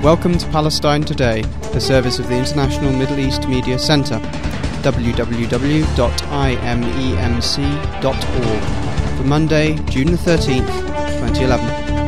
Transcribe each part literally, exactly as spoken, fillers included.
Welcome to Palestine Today, the service of the International Middle East Media Centre, w w w dot i m e m c dot org, for Monday, June the thirteenth, twenty eleven.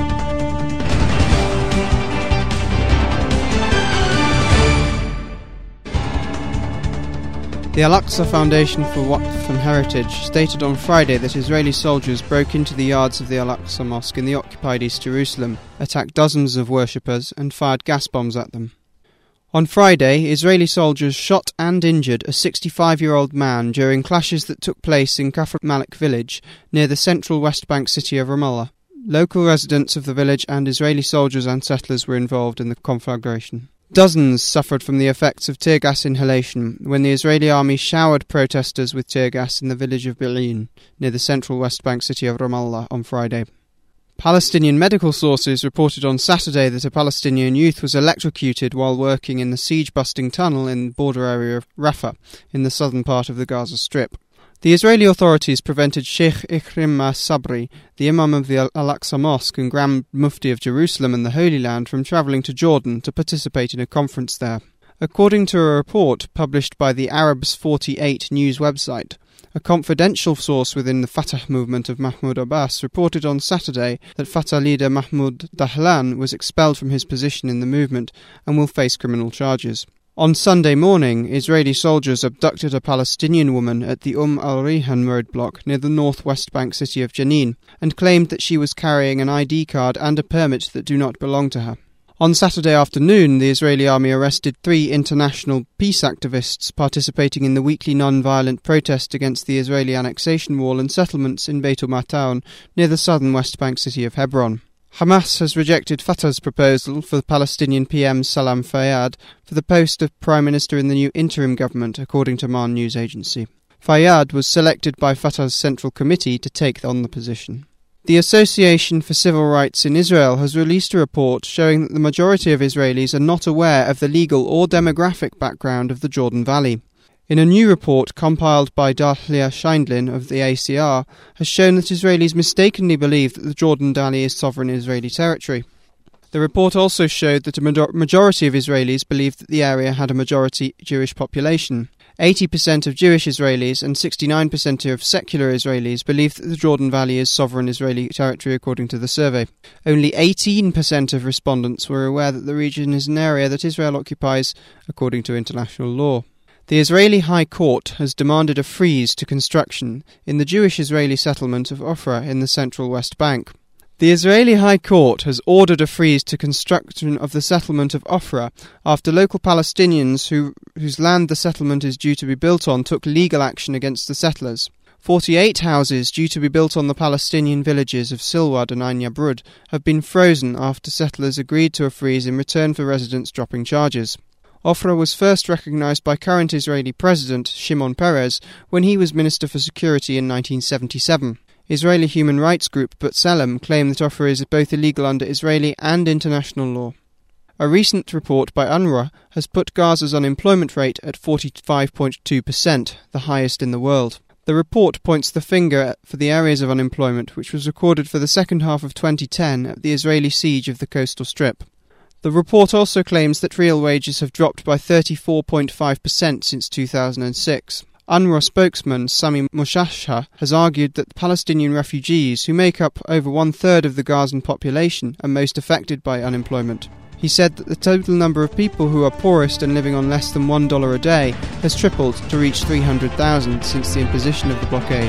The Al-Aqsa Foundation for Waqf and Heritage stated on Friday that Israeli soldiers broke into the yards of the Al-Aqsa Mosque in the occupied East Jerusalem, attacked dozens of worshippers and fired gas bombs at them. On Friday, Israeli soldiers shot and injured a sixty-five-year-old man during clashes that took place in Kafr Malik village near the central West Bank city of Ramallah. Local residents of the village and Israeli soldiers and settlers were involved in the conflagration. Dozens suffered from the effects of tear gas inhalation when the Israeli army showered protesters with tear gas in the village of Bil'in, near the central West Bank city of Ramallah, on Friday. Palestinian medical sources reported on Saturday that a Palestinian youth was electrocuted while working in the siege-busting tunnel in the border area of Rafah, in the southern part of the Gaza Strip. The Israeli authorities prevented Sheikh Ikrimah Sabri, the Imam of the Al-Aqsa Mosque and Grand Mufti of Jerusalem and the Holy Land, from travelling to Jordan to participate in a conference there. According to a report published by the Arabs forty-eight news website, a confidential source within the Fatah movement of Mahmoud Abbas reported on Saturday that Fatah leader Mahmoud Dahlan was expelled from his position in the movement and will face criminal charges. On Sunday morning, Israeli soldiers abducted a Palestinian woman at the Umm al-Rihan roadblock near the northwest bank city of Jenin and claimed that she was carrying an I D card and a permit that do not belong to her. On Saturday afternoon, the Israeli army arrested three international peace activists participating in the weekly non-violent protest against the Israeli annexation wall and settlements in Beit Ma'town near the southern West Bank city of Hebron. Hamas has rejected Fatah's proposal for the Palestinian P M Salam Fayyad for the post of Prime Minister in the new interim government, according to Marn news agency. Fayyad was selected by Fatah's Central Committee to take on the position. The Association for Civil Rights in Israel has released a report showing that the majority of Israelis are not aware of the legal or demographic background of the Jordan Valley. In a new report compiled by Dahlia Scheindlin of the A C R, has shown that Israelis mistakenly believe that the Jordan Valley is sovereign Israeli territory. The report also showed that a majority of Israelis believed that the area had a majority Jewish population. eighty percent of Jewish Israelis and sixty-nine percent of secular Israelis believe that the Jordan Valley is sovereign Israeli territory, according to the survey. Only eighteen percent of respondents were aware that the region is an area that Israel occupies, according to international law. The Israeli High Court has demanded a freeze to construction in the Jewish-Israeli settlement of Ofra in the central West Bank. The Israeli High Court has ordered a freeze to construction of the settlement of Ofra after local Palestinians who, whose land the settlement is due to be built on took legal action against the settlers. forty-eight houses due to be built on the Palestinian villages of Silwad and Ain Yabrud have been frozen after settlers agreed to a freeze in return for residents dropping charges. Ofra was first recognised by current Israeli President Shimon Peres when he was Minister for Security in nineteen seventy-seven. Israeli human rights group B'Tselem claim that Ofra is both illegal under Israeli and international law. A recent report by UNRWA has put Gaza's unemployment rate at forty-five point two percent, the highest in the world. The report points the finger for the areas of unemployment which was recorded for the second half of twenty ten at the Israeli siege of the coastal strip. The report also claims that real wages have dropped by thirty-four point five percent since two thousand six. UNRWA spokesman Sami Moshasha has argued that Palestinian refugees, who make up over one-third of the Gazan population, are most affected by unemployment. He said that the total number of people who are poorest and living on less than one dollar a day has tripled to reach three hundred thousand since the imposition of the blockade.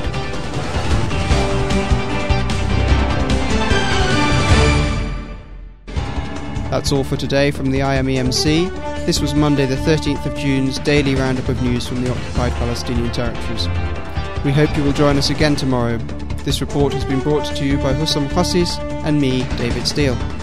That's all for today from the I M E M C. This was Monday the thirteenth of June's daily roundup of news from the occupied Palestinian territories. We hope you will join us again tomorrow. This report has been brought to you by Hussam Khassis and me, David Steele.